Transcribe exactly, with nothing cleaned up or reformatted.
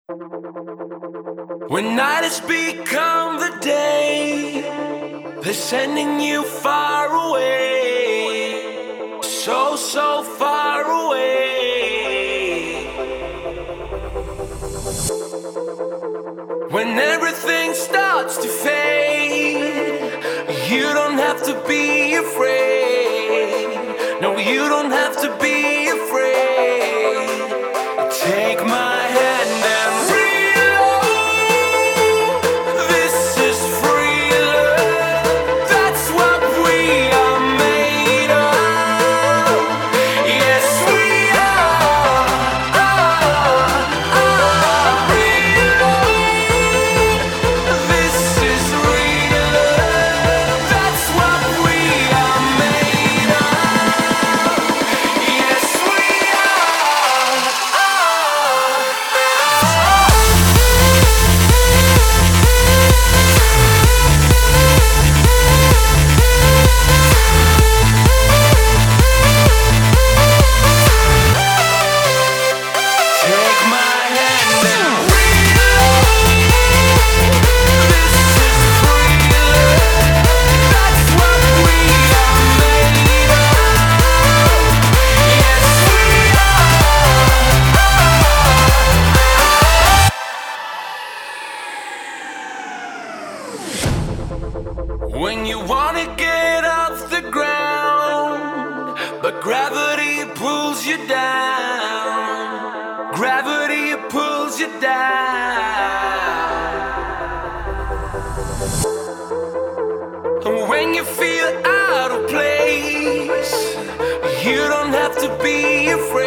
When night has become the day, they're sending you far away, so, so far away. When everything starts to fade, you don't have to be afraid. No, you don't have to be afraid. Take my hand and reload. This is free love. That's what we are made of. Yes, we are. Reload. This is real love. That's what we are made of. Yes, we are. Take my hand and reload. This is free love. That's what we are made of. Yes, we are. When you wanna get off the ground, but gravity pulls you down. Gravity pulls you down. And when you feel out of place, you don't have to be afraid.